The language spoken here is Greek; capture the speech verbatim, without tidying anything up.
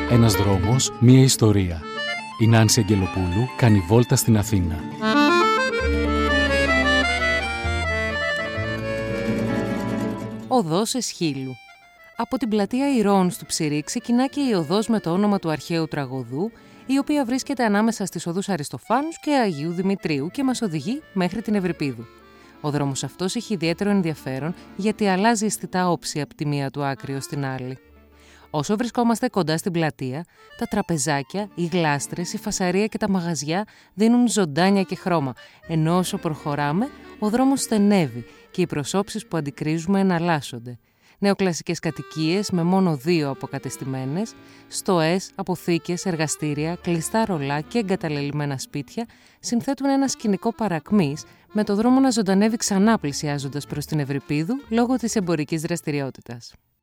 Ένας δρόμος, μία ιστορία. Η Νάνση Αγγελοπούλου κάνει βόλτα στην Αθήνα. Οδός Εσχύλου. Από την πλατεία Ηρώων του Ψηρή ξεκινά και η οδός με το όνομα του αρχαίου τραγωδού, η οποία βρίσκεται ανάμεσα στις οδούς Αριστοφάνους και Αγίου Δημητρίου και μας οδηγεί μέχρι την Ευρυπίδου. Ο δρόμος αυτός έχει ιδιαίτερο ενδιαφέρον γιατί αλλάζει αισθητά όψη από τη μία του άκρη ως την άλλη. Όσο βρισκόμαστε κοντά στην πλατεία, τα τραπεζάκια, οι γλάστρες, η φασαρία και τα μαγαζιά δίνουν ζωντάνια και χρώμα, ενώ όσο προχωράμε, ο δρόμος στενεύει και οι προσώψεις που αντικρίζουμε εναλλάσσονται. Νεοκλασικές κατοικίες με μόνο δύο αποκατεστημένες, στοές, αποθήκες, εργαστήρια, κλειστά ρολά και εγκαταλελειμμένα σπίτια συνθέτουν ένα σκηνικό παρακμής, με το δρόμο να ζωντανεύει ξανά πλησιάζοντας προς την Ευρυπίδου λόγω της εμπορικής δραστηριότητας.